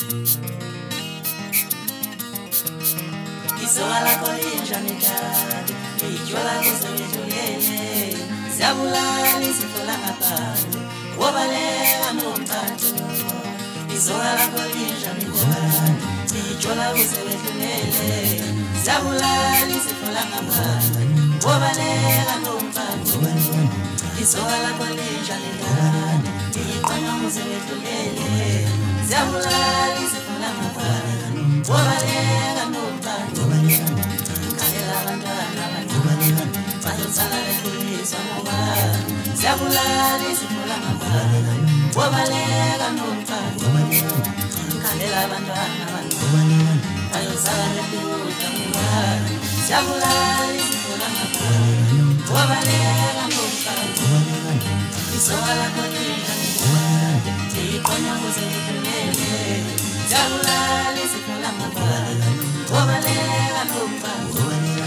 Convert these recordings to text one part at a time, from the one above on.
Isola kolinja nikade, ijola kuzelele, zabulali sifola ngapande, wobalela nomtato. Isola kolinja nikade, ijola kuzelele, zabulali sifola ngapande, wobalela nomtato. Isola kolinja nikade, ijola kuzelele, zabulali sifola ngapande, wobalela nomtato. Zabulali sifola ngaphandle wobalela nomthando khandela abantwana abancane bayozala bebuka ngubani zabulali sifola ngaphandle wobalela nomthando isola kolinja ngubani iqonya kuzelele zabulali sifola ngaphandle wobalela nomthando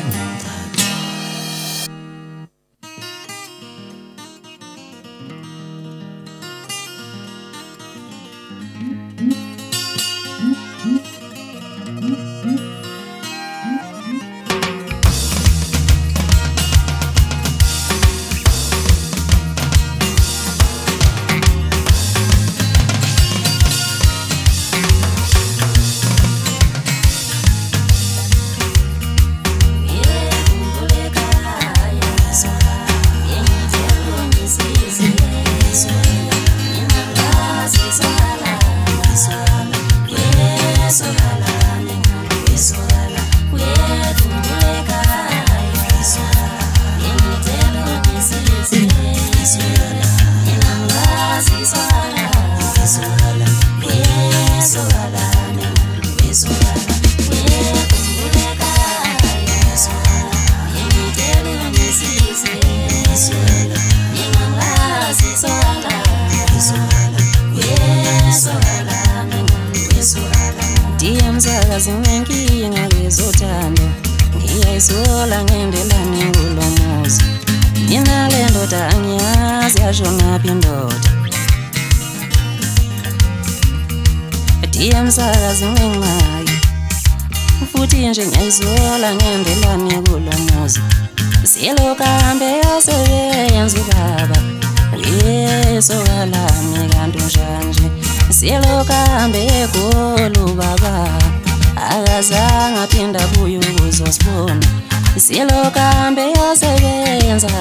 Zinengi ngalezothando ngiyayisola ngendelani ngulomuzi mina le ndoda angiyazi yashona phi indoda ndiyamsakazi ngenxayi futhi nje ngiyayisola ngendelani ngulomuzi siyelokambe yasebenza ubaba uyesokalami kanti njanje siyelokambe egoli ubaba akazange aphinda abuye ukuzosibona siyelokambe yasebenza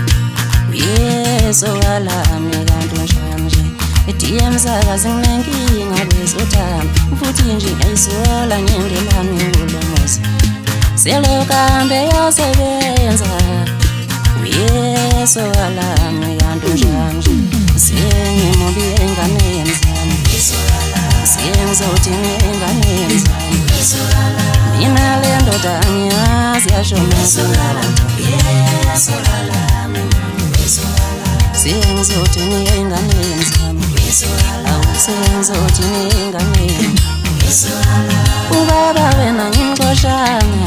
uyesokalami kanti njanje ndiyamsakazi nginenkinga lezothando futhi nje ngiyayisola ngendelani ngulomuzi siyelokambe yasebenza uyesokalami kanti njanje sengimubi enganeni zami sengizothi enganeni zami mina le ndoda angiyazi yashona sengizothi enganeni zami sengizothi enganeni ubaba wena ngimxoshana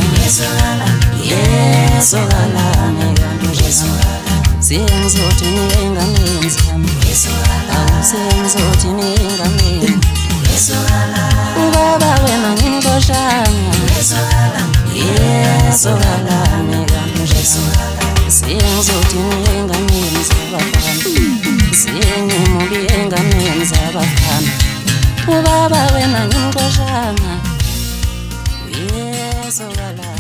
yesokalami kanti njanje sengizothi enganeni zami sengizothi enganeni ubaba wena ngimxoshana yesokalami kanti njanje sengizothi enganeni zabafana sengimubi enganeni zabafana ubaba wena ngimxoshana yesokalami